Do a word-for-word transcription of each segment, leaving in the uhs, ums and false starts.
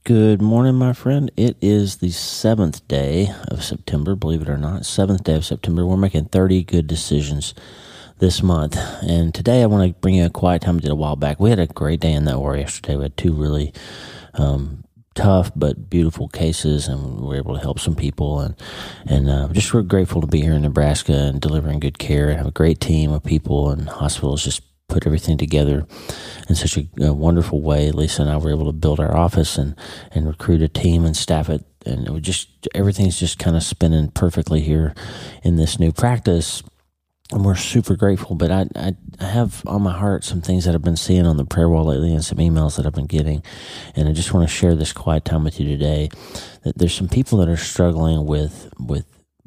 Good morning, my friend. It is the seventh day of September, believe it or not. Seventh day of September. We're making thirty good decisions this month. And today I want to bring you a quiet time we did a while back. We had a great day in the O R yesterday. We had two really um, tough but beautiful cases, and we were able to help some people. And, and uh, just we're grateful to be here in Nebraska and delivering good care and have a great team of people, and hospitals just put everything together in such a, a wonderful way. Lisa and I were able to build our office and, and recruit a team and staff it. And it was just, everything's just kind of spinning perfectly here in this new practice. And we're super grateful. But I, I, I have on my heart some things that I've been seeing on the prayer wall lately and some emails that I've been getting. And I just want to share this quiet time with you today. That there's some people that are struggling with, with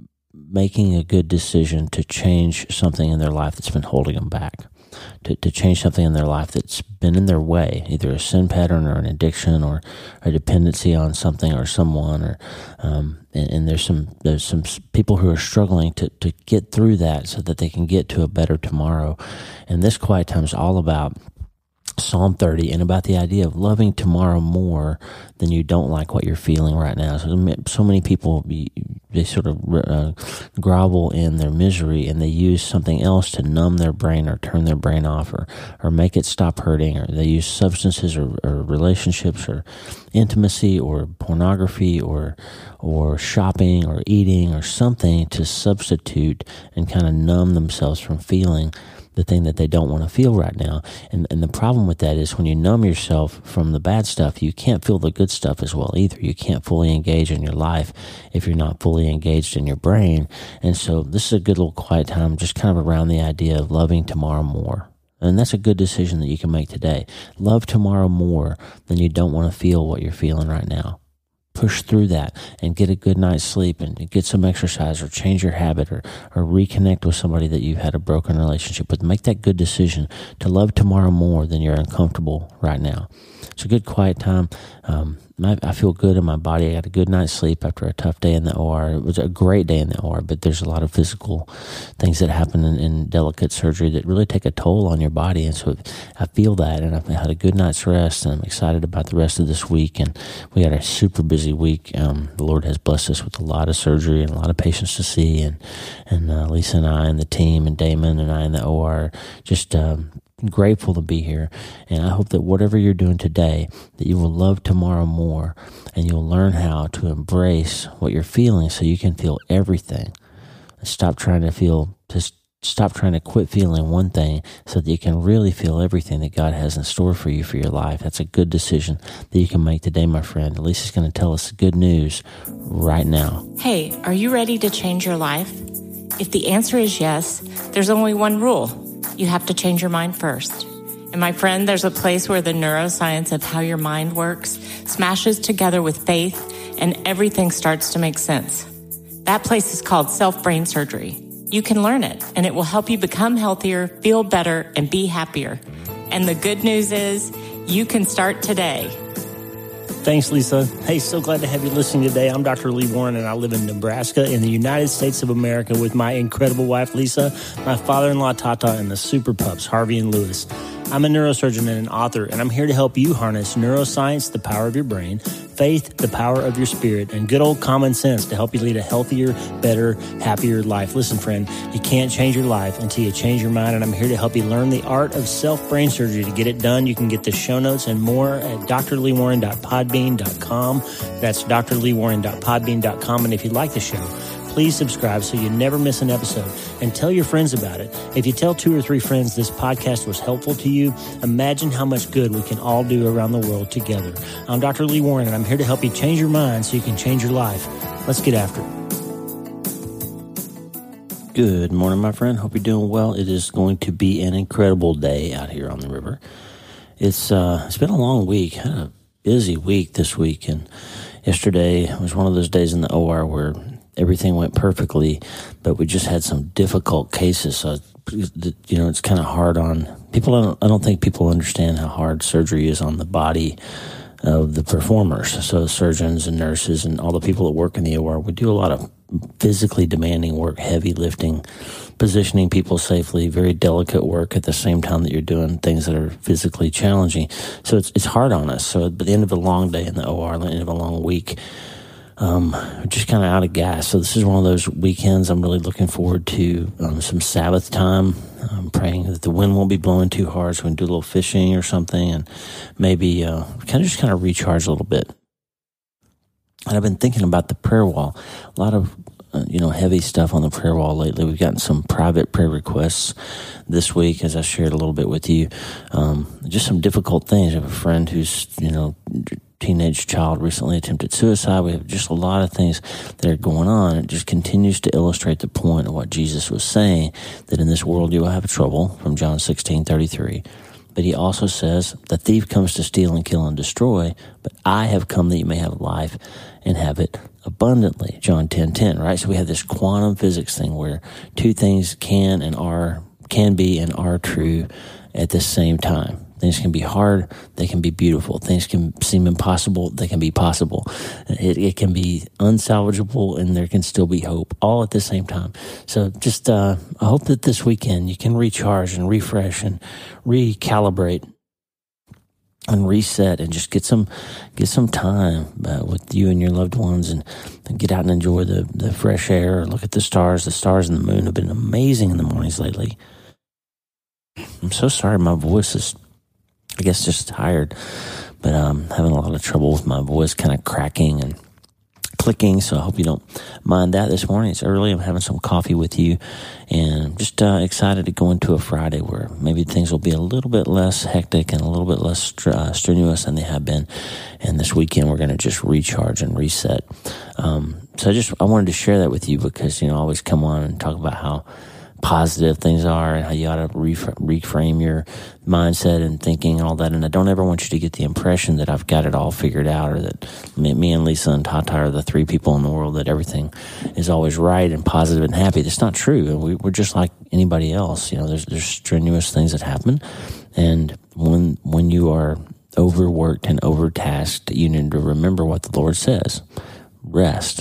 making a good decision to change something in their life that's been holding them back. To, to change something in their life that's been in their way, either a sin pattern or an addiction or a dependency on something or someone, or um, and, and there's some there's some people who are struggling to, to get through that so that they can get to a better tomorrow. And this quiet time is all about Psalm thirty and about the idea of loving tomorrow more than you don't like what you're feeling right now. So, so many people, they sort of uh, grovel in their misery, and they use something else to numb their brain or turn their brain off, or, or make it stop hurting, or they use substances or, or relationships or intimacy or pornography or or shopping or eating or something to substitute and kind of numb themselves from feeling the thing that they don't want to feel right now. And and the problem with that is when you numb yourself from the bad stuff, you can't feel the good stuff as well either. You can't fully engage in your life if you're not fully engaged in your brain. And so this is a good little quiet time just kind of around the idea of loving tomorrow more. And that's a good decision that you can make today. Love tomorrow more than you don't want to feel what you're feeling right now. Push through that and get a good night's sleep and get some exercise or change your habit or, or reconnect with somebody that you've had a broken relationship with. Make that good decision to love tomorrow more than you're uncomfortable right now. It's a good quiet time. Um, my, I feel good in my body. I got a good night's sleep after a tough day in the O R. It was a great day in the O R, but there's a lot of physical things that happen in, in delicate surgery that really take a toll on your body. And so I feel that, and I've had a good night's rest, and I'm excited about the rest of this week. And we had a super busy week. Um, the Lord has blessed us with a lot of surgery and a lot of patients to see. And, and uh, Lisa and I and the team and Damon and I in the O R just um, grateful to be here. And I hope that whatever you're doing today, that you will love tomorrow more, and you'll learn how to embrace what you're feeling so you can feel everything. Stop trying to feel, just stop trying to quit feeling one thing so that you can really feel everything that God has in store for you for your life. That's a good decision that you can make today, my friend. Lisa's going to tell us good news right now. Hey, are you ready to change your life? If the answer is yes, there's only one rule. You have to change your mind first. And my friend, there's a place where the neuroscience of how your mind works smashes together with faith, and everything starts to make sense. That place is called self-brain surgery. You can learn it, and it will help you become healthier, feel better, and be happier. And the good news is you can start today. Thanks, Lisa. Hey, so glad to have you listening today. I'm Doctor Lee Warren, and I live in Nebraska in the United States of America with my incredible wife, Lisa, my father-in-law, Tata, and the super pups, Harvey and Lewis. I'm a neurosurgeon and an author, and I'm here to help you harness neuroscience, the power of your brain, faith, the power of your spirit, and good old common sense to help you lead a healthier, better, happier life. Listen, friend, you can't change your life until you change your mind, and I'm here to help you learn the art of self-brain surgery. To get it done, you can get the show notes and more at d r lee warren dot podbean dot com. That's d r lee warren dot podbean dot com, and if you like the show, please subscribe so you never miss an episode, and tell your friends about it. If you tell two or three friends this podcast was helpful to you, imagine how much good we can all do around the world together. I'm Doctor Lee Warren, and I'm here to help you change your mind so you can change your life. Let's get after it. Good morning, my friend. Hope you're doing well. It is going to be an incredible day out here on the river. It's uh, it's been a long week. Had a busy week this week, and yesterday was one of those days in the O R where everything went perfectly, but we just had some difficult cases. So, you know, it's kind of hard on people. I don't, I don't think people understand how hard surgery is on the body of the performers. So surgeons and nurses and all the people that work in the O R, we do a lot of physically demanding work, heavy lifting, positioning people safely, very delicate work at the same time that you're doing things that are physically challenging. So it's it's hard on us. So at the end of a long day in the O R, at the end of a long week, um, just kind of out of gas. So this is one of those weekends I'm really looking forward to, um, some Sabbath time. I'm praying that the wind won't be blowing too hard, so we can do a little fishing or something, and maybe uh, kind of just kind of recharge a little bit. And I've been thinking about the prayer wall. A lot of uh, you know heavy stuff on the prayer wall lately. We've gotten some private prayer requests this week, as I shared a little bit with you. Um, just some difficult things. I have a friend who's you know teenage child recently attempted suicide. We have just a lot of things that are going on. It just continues to illustrate the point of what Jesus was saying, that in this world you will have trouble, from John sixteen thirty-three. But he also says, the thief comes to steal and kill and destroy, but I have come that you may have life and have it abundantly. John ten ten, right? So we have this quantum physics thing where two things can and are, can be and are true at the same time. Things can be hard, they can be beautiful. Things can seem impossible, they can be possible. It, it can be unsalvageable, and there can still be hope, all at the same time. So just, uh, I hope that this weekend you can recharge and refresh and recalibrate and reset, and just get some get some time uh, with you and your loved ones, and, and get out and enjoy the, the fresh air, look at the stars. The stars and the moon have been amazing in the mornings lately. I'm so sorry, my voice is, I guess, just tired, but I'm um, having a lot of trouble with my voice kind of cracking and clicking, so I hope you don't mind that this morning. It's early. I'm having some coffee with you, and I'm just uh, excited to go into a Friday where maybe things will be a little bit less hectic and a little bit less str- uh, strenuous than they have been. And this weekend we're going to just recharge and reset. Um, so I just I wanted to share that with you because, you know, I always come on and talk about how positive things are and how you ought to reframe, reframe your mindset and thinking and all that. And I don't ever want you to get the impression that I've got it all figured out, or that me, me and Lisa and Tata are the three people in the world that everything is always right and positive and happy. That's not true. We, we're just like anybody else. You know, there's there's strenuous things that happen, and when when you are overworked and overtasked, you need to remember what the Lord says: rest,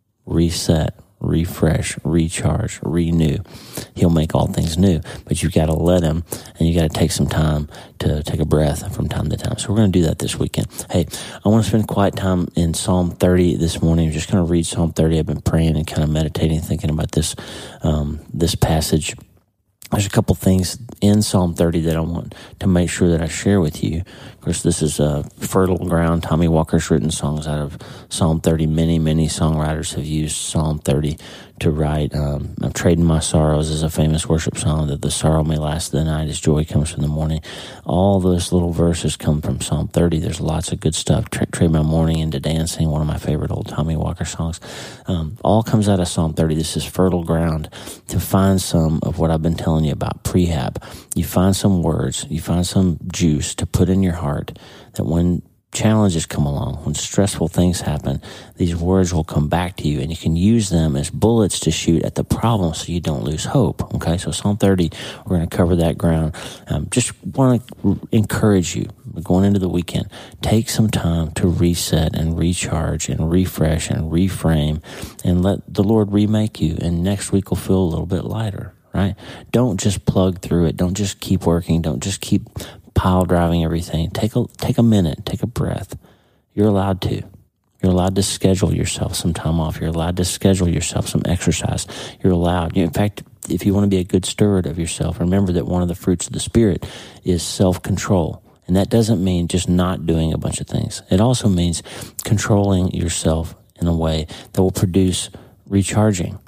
reset, refresh, recharge, renew. He'll make all things new, but you've got to let him, and you got to take some time to take a breath from time to time. So we're going to do that this weekend. Hey, I want to spend quiet time in Psalm thirty this morning. I'm just going to read Psalm thirty. I've been praying and kind of meditating, thinking about this, um, this passage. There's a couple things in Psalm thirty that I want to make sure that I share with you. Of course, this is a fertile ground. Tommy Walker's written songs out of Psalm thirty. Many, many songwriters have used Psalm thirty to write. Um, I'm Trading My Sorrows is a famous worship song, that the sorrow may last the night as joy comes from the morning. All those little verses come from Psalm thirty. There's lots of good stuff. Tra- Trade My Mourning into Dancing, one of my favorite old Tommy Walker songs. Um, all comes out of Psalm thirty. This is fertile ground to find some of what I've been telling you about prehab. You find some words, you find some juice to put in your heart, that when challenges come along, when stressful things happen, these words will come back to you, and you can use them as bullets to shoot at the problem so you don't lose hope. Okay, so Psalm thirty, we're going to cover that ground. Um, just want to encourage you, going into the weekend, take some time to reset and recharge and refresh and reframe, and let the Lord remake you, and next week will feel a little bit lighter. Right? Don't just plug through it. Don't just keep working. Don't just keep pile driving everything. Take a take a minute. Take a breath. You're allowed to. You're allowed to schedule yourself some time off. You're allowed to schedule yourself some exercise. You're allowed. In fact, if you want to be a good steward of yourself, remember that one of the fruits of the Spirit is self-control. And that doesn't mean just not doing a bunch of things. It also means controlling yourself in a way that will produce recharging,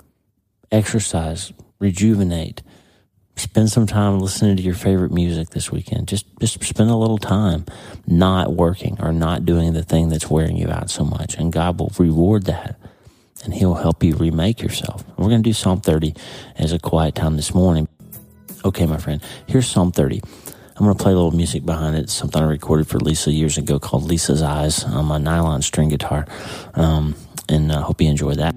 exercise, rejuvenate. Spend some time listening to your favorite music this weekend. Just just spend a little time not working or not doing the thing that's wearing you out so much. And God will reward that, and he'll help you remake yourself. We're going to do Psalm thirty as a quiet time this morning. Okay, my friend, here's Psalm thirty. I'm going to play a little music behind it. It's something I recorded for Lisa years ago called Lisa's Eyes on my nylon string guitar. Um, and I hope you enjoy that.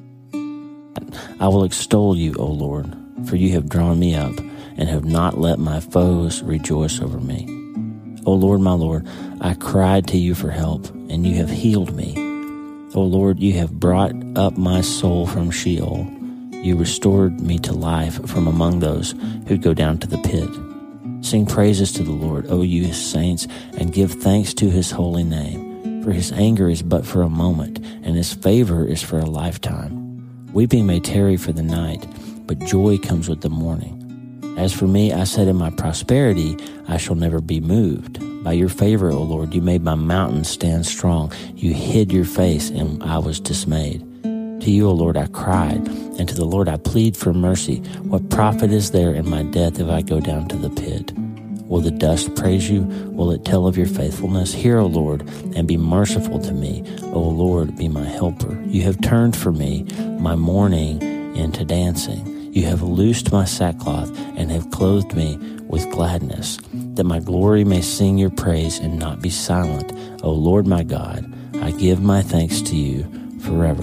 I will extol you, O Lord, for you have drawn me up and have not let my foes rejoice over me. O Lord, my Lord, I cried to you for help, and you have healed me. O Lord, you have brought up my soul from Sheol. You restored me to life from among those who go down to the pit. Sing praises to the Lord, O you his saints, and give thanks to his holy name. For his anger is but for a moment, and his favor is for a lifetime. Weeping may tarry for the night, but joy comes with the morning. As for me, I said in my prosperity, I shall never be moved. By your favor, O Lord, you made my mountains stand strong. You hid your face, and I was dismayed. To you, O Lord, I cried, and to the Lord I plead for mercy. What profit is there in my death if I go down to the pit? Will the dust praise you? Will it tell of your faithfulness? Hear, O Lord, and be merciful to me. O Lord, be my helper. You have turned for me my mourning into dancing. You have loosed my sackcloth and have clothed me with gladness, that my glory may sing your praise and not be silent. O Lord my God, I give my thanks to you forever.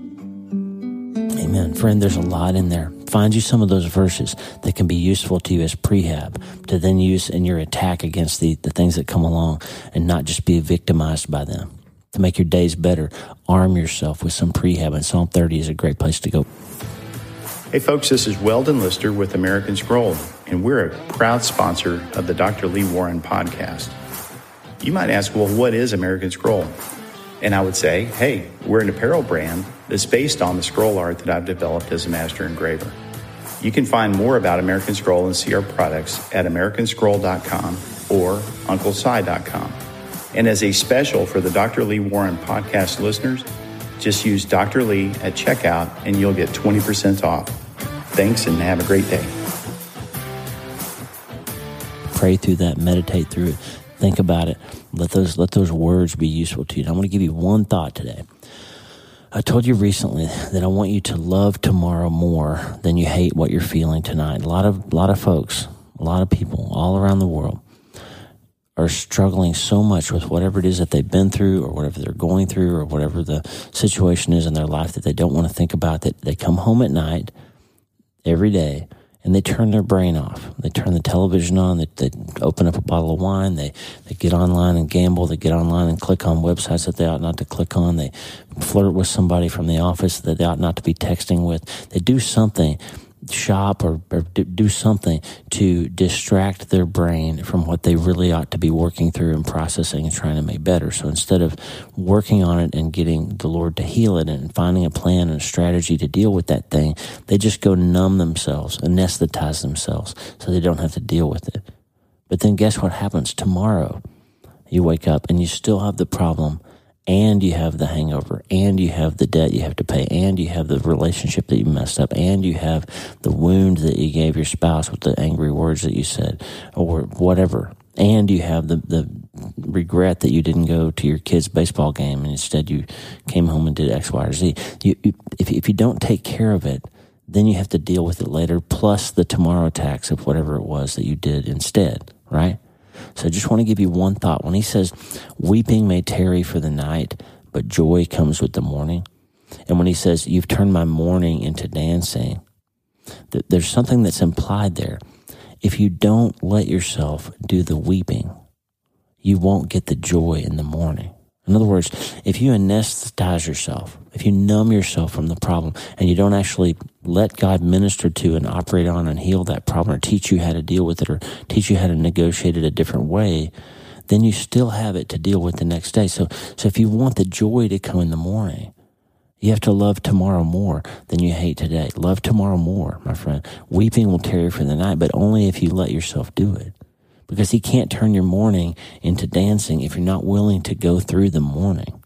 Amen. Friend, there's a lot in there. Find you some of those verses that can be useful to you as prehab, to then use in your attack against the, the things that come along and not just be victimized by them. To make your days better, arm yourself with some prehab, and Psalm thirty is a great place to go. Hey folks, this is Weldon Lister with American Scroll, and we're a proud sponsor of the Doctor Lee Warren podcast. You might ask, well, what is American Scroll? And I would say, hey, we're an apparel brand that's based on the scroll art that I've developed as a master engraver. You can find more about American Scroll and see our products at american scroll dot com or uncle si dot com. And as a special for the Doctor Lee Warren podcast listeners, just use Doctor Lee at checkout and you'll get twenty percent off. Thanks and have a great day. Pray through that, meditate through it, think about it. Let those let those words be useful to you. And I want to give you one thought today. I told you recently that I want you to love tomorrow more than you hate what you're feeling tonight. A lot of a lot of folks, a lot of people all around the world are struggling so much with whatever it is that they've been through or whatever they're going through or whatever the situation is in their life that they don't want to think about, that they come home at night every day and they turn their brain off. They turn the television on, they, they open up a bottle of wine, they, they get online and gamble, they get online and click on websites that they ought not to click on, they flirt with somebody from the office that they ought not to be texting with. They do something, shop or, or do something to distract their brain from what they really ought to be working through and processing and trying to make better. So instead of working on it and getting the Lord to heal it and finding a plan and a strategy to deal with that thing, they just go numb themselves, anesthetize themselves so they don't have to deal with it. But then guess what happens? Tomorrow you wake up and you still have the problem, and you have the hangover, and you have the debt you have to pay, and you have the relationship that you messed up, and you have the wound that you gave your spouse with the angry words that you said, or whatever. And you have the, the regret that you didn't go to your kid's baseball game, and instead you came home and did X, Y, or Z. You, you, if, if you don't take care of it, then you have to deal with it later, plus the tomorrow tax of whatever it was that you did instead, right? So I just want to give you one thought. When he says, weeping may tarry for the night, but joy comes with the morning. And when he says, you've turned my mourning into dancing, th- there's something that's implied there. If you don't let yourself do the weeping, you won't get the joy in the morning. In other words, if you anesthetize yourself, if you numb yourself from the problem, and you don't actually let God minister to and operate on and heal that problem or teach you how to deal with it or teach you how to negotiate it a different way, then you still have it to deal with the next day. So, so if you want the joy to come in the morning, you have to love tomorrow more than you hate today. Love tomorrow more, my friend. Weeping will tarry for the night, but only if you let yourself do it. Because he can't turn your mourning into dancing if you're not willing to go through the mourning.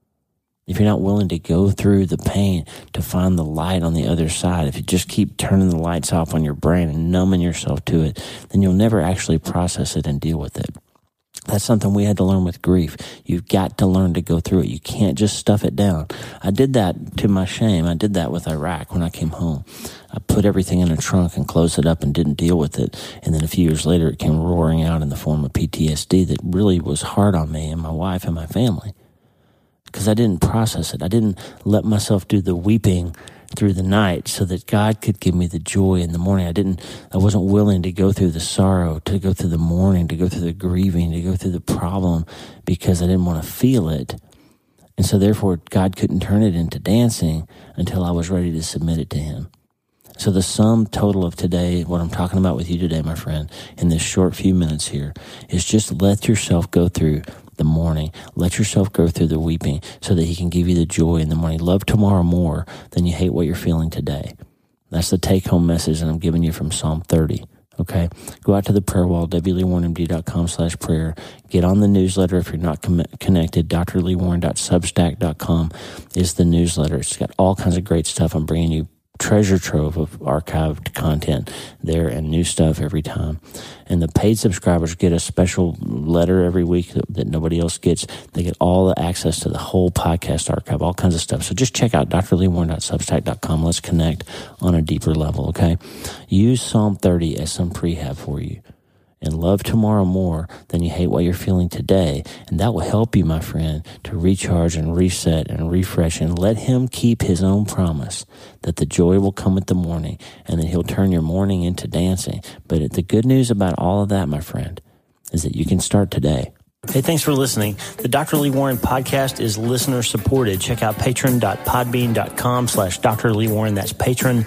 If you're not willing to go through the pain to find the light on the other side, if you just keep turning the lights off on your brain and numbing yourself to it, then you'll never actually process it and deal with it. That's something we had to learn with grief. You've got to learn to go through it. You can't just stuff it down. I did that to my shame. I did that with Iraq when I came home. I put everything in a trunk and closed it up and didn't deal with it. And then a few years later, it came roaring out in the form of P T S D that really was hard on me and my wife and my family. Because I didn't process it. I didn't let myself do the weeping through the night so that God could give me the joy in the morning. I didn't, I wasn't willing to go through the sorrow, to go through the mourning, to go through the grieving, to go through the problem because I didn't want to feel it And so therefore, God couldn't turn it into dancing until I was ready to submit it to him. So the sum total of today, what I'm talking about with you today, my friend, in this short few minutes here, is just let yourself go through the morning. Let yourself go through the weeping so that he can give you the joy in the morning. Love tomorrow more than you hate what you're feeling today. That's the take-home message that I'm giving you from Psalm thirty. Okay, go out to the prayer wall, w lee warren m d dot com slash prayer. Get on the newsletter if you're not com- connected. d r lee warren dot substack dot com is the newsletter. It's got all kinds of great stuff. I'm bringing you treasure trove of archived content there and new stuff every time. And the paid subscribers get a special letter every week that, that nobody else gets. They get all the access to the whole podcast archive, all kinds of stuff. So just check out d r lee warren dot substack dot com. Let's connect on a deeper level, okay? Use Psalm thirty as some prehab for you. And love tomorrow more than you hate what you're feeling today. And that will help you, my friend, to recharge and reset and refresh and let him keep his own promise that the joy will come with the morning and that he'll turn your morning into dancing. But the good news about all of that, my friend, is that you can start today. Hey, thanks for listening. The Doctor Lee Warren podcast is listener supported. Check out patron.podbean.com slash Dr. Lee Warren. That's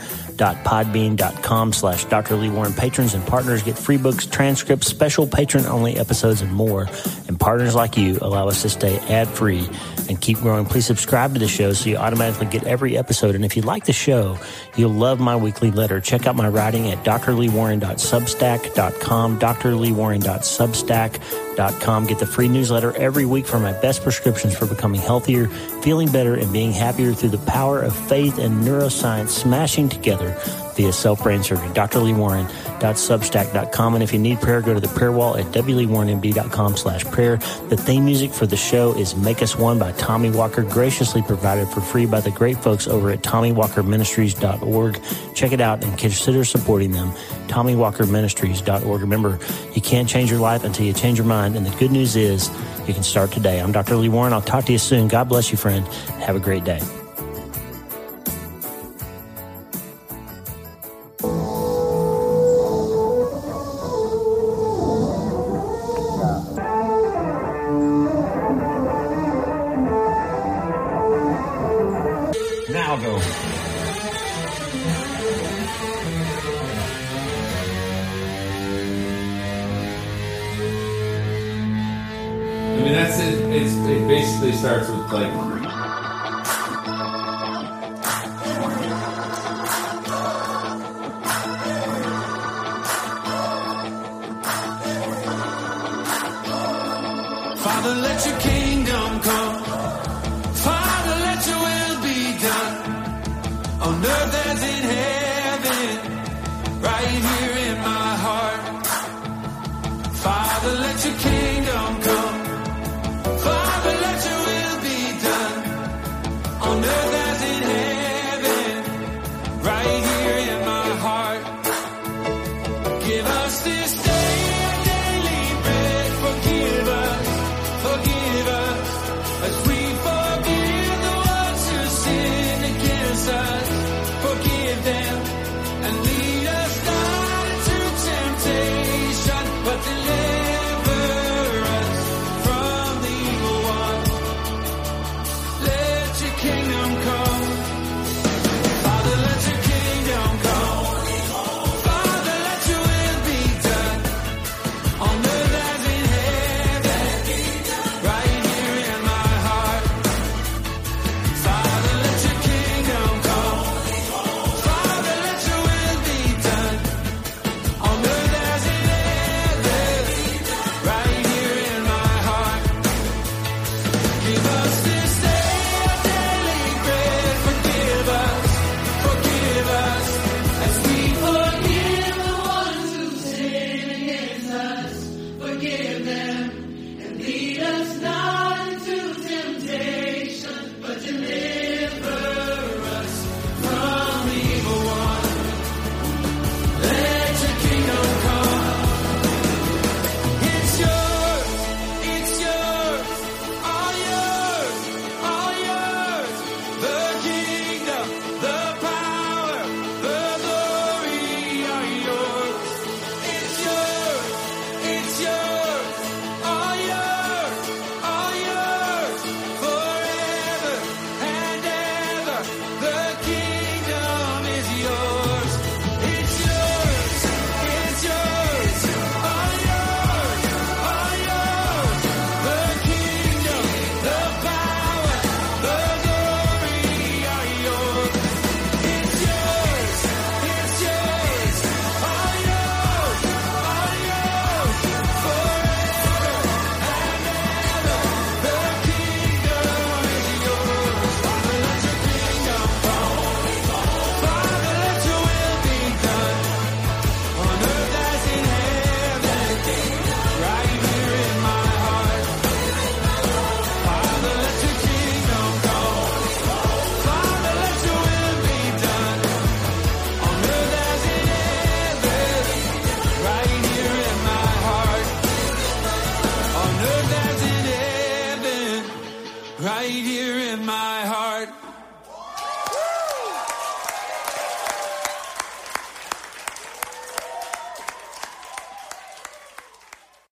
patron.podbean.com slash Dr. Lee Warren. Patrons and partners get free books, transcripts, special patron-only episodes, and more. And partners like you allow us to stay ad-free and keep growing. Please subscribe to the show so you automatically get every episode. And if you like the show, you'll love my weekly letter. Check out my writing at d r lee warren dot substack dot com, d r lee warren dot substack dot com. Get the free newsletter every week for my best prescriptions for becoming healthier, feeling better, and being happier through the power of faith and neuroscience smashing together via self-brain surgery. d r lee warren dot substack dot com. And if you need prayer, go to the prayer wall at w lee warren m d dot com slash prayer. The theme music for the show is Make Us One by Tommy Walker, graciously provided for free by the great folks over at tommy walker ministries dot org. Check it out and consider supporting them. tommy walker ministries dot org. Remember, you can't change your life until you change your mind. And the good news is you can start today. I'm Doctor Lee Warren. I'll talk to you soon. God bless you, friend. Have a great day. Now go. I mean, that's it. It's, it basically starts with like. Father, let your kingdom come. Father, let your will be done on earth as in heaven, right here in my heart. Father, let your kingdom come. Father, let your will be done on earth as in heaven, right here in my heart. Give us this day our daily bread. Forgive us, forgive us, as we forgive the ones who sin against us. Forgive them and lead us not into temptation, but deliver us from the evil one. Let your kingdom come. Father, let your kingdom come. Father, let your will be done on earth as in heaven, right here in my heart. Father, let your kingdom come. Father, let your will be done on earth as in heaven, right here in my heart. Give us this day our daily bread. Forgive us, forgive us, as we forgive the ones who sin against us. Forgive them and lead us not into temptation, but deliver us from the evil one. Let your kingdom come. It's yours, it's yours, all yours. right here.